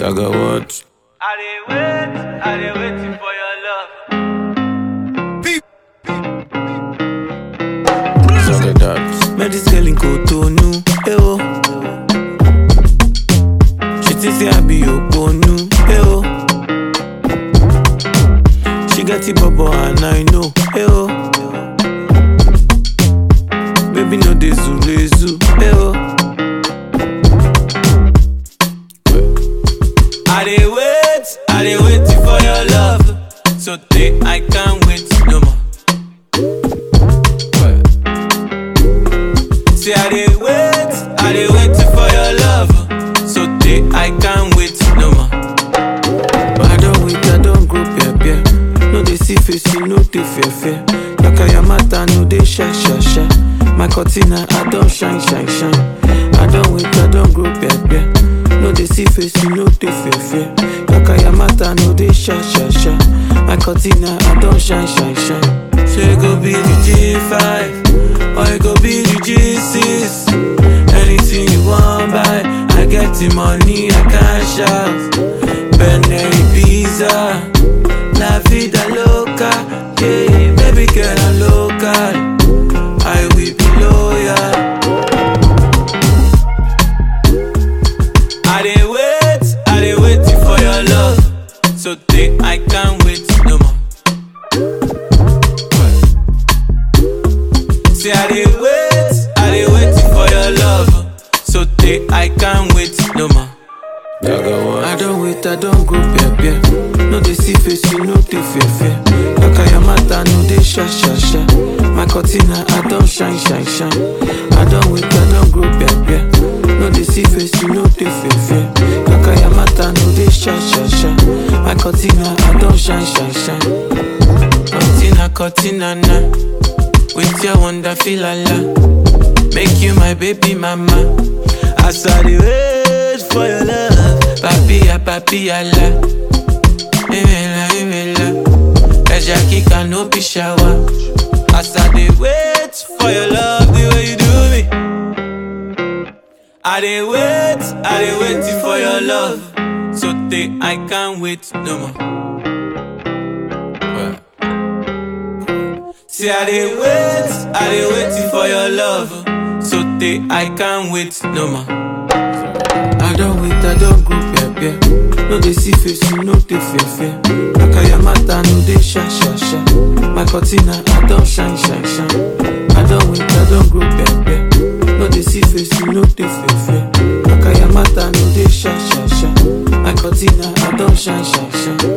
Dagger what? I dey waiting for your love. Suck that. Met this girl in Cotonou, eh oh. She thinks say I be your bonu, eh oh. She got the bubble and I know, eh oh. Baby no dey zulezu, eh oh. I dey waiting for your love. So I can't wait no more. Say I dey waiting for your love. So I can't wait no more. But I don't grow pear. No dey see face, you no dey fear. Yakaya mata no dey shy. My cortina, I don't shine. I don't grow pear. No dey see face, you no dey fear. Yakaya mata no dey shy. My cortina, I don't shine. Say go be the G5, or it go be the G6. Anything you want buy, I get the money, I cash out. Benelli pizza, la vida loca. Yeah, baby girl, I'm local. I will be loyal. I dey waiting for your love. So I can't wait no more. Say I dey waiting for your love. So I can't wait no more. Dagger what? I don't grow pear. No dey see face, you no dey fear. Yakaya mata no dey shy. My cortina, I don't shine. I don't grow pear. No dey see face, you no dey fear. Yakaya mata no dey shy. My cortina, I don't shine. Cortina na. With your wonderful lala, make you my baby mama. As I dey wait for your love, papi ala. Imela, Eja kika no be shower. As I dey wait for your love, the way you do me. I dey waiting for your love. So I can't wait no more. See I dey waiting for your love. So I can't wait no more. I don't grow pear. No dey see face, you no dey fear. Yakaya mata no dey shy. My cortina, I don't shine. I don't grow pear. No dey see face, you no dey fear. Yakaya mata no dey shy. My cortina, I don't shine.